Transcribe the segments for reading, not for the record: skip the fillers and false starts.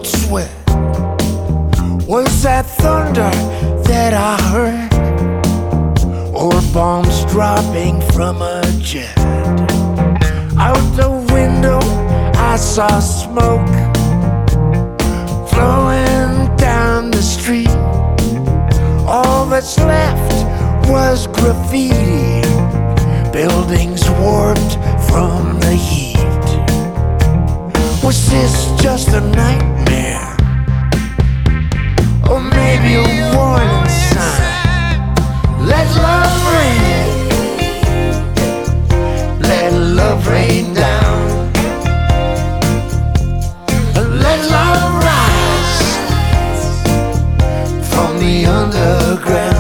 cold sweat. Was that thunder that I heard, or bombs dropping from a jet? Out the window I saw smoke flowing down the street. All that's left was graffiti, buildings warped from the heat. Was this just a nightmare, or maybe a warning sign? Let love rain, let love rain down, let love rise from the underground.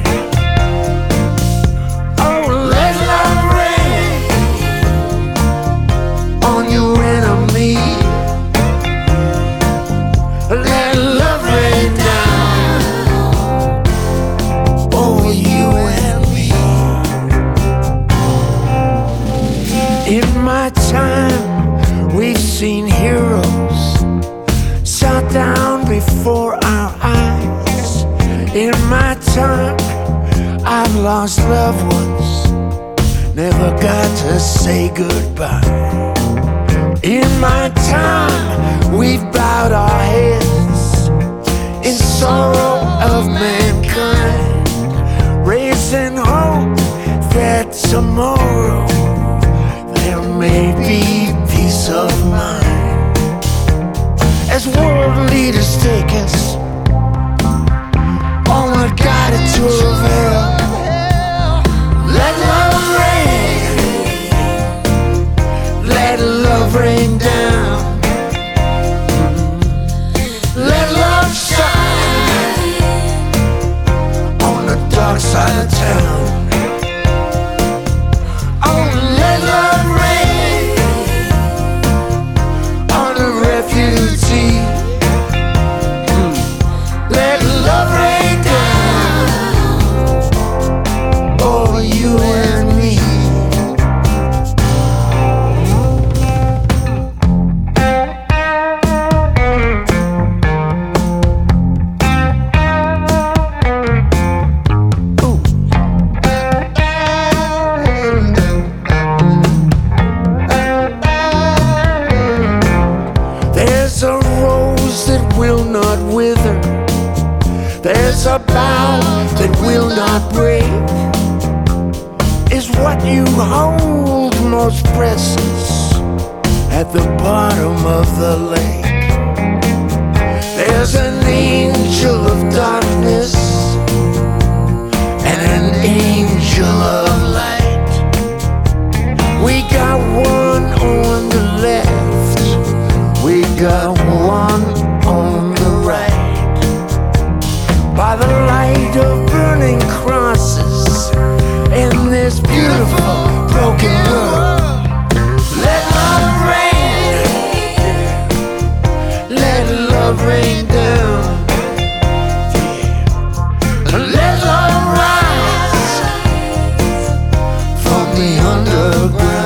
In my time, we've seen heroes shot down before our eyes. In my time, I've lost loved ones, never got to say goodbye. In my time, we've bowed our heads in sorrow of mankind, raising hope that tomorrow there may be peace of mind. As world leaders take us on a guided tour of hell, let love rain, let love rain down, let love shine on the dark side of town. Will not wither, there's a bough that will not break. Is what you hold most precious at the bottom of the lake. There's an angel of darkness and an angel of light. We got one on the left, we got one on the right. By the light of burning crosses in this beautiful broken world, let love rain, let love rain down, let love rise from the underground.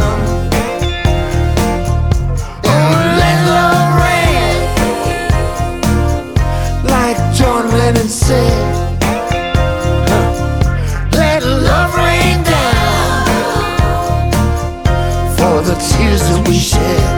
And said, let love rain down for the tears that we shed.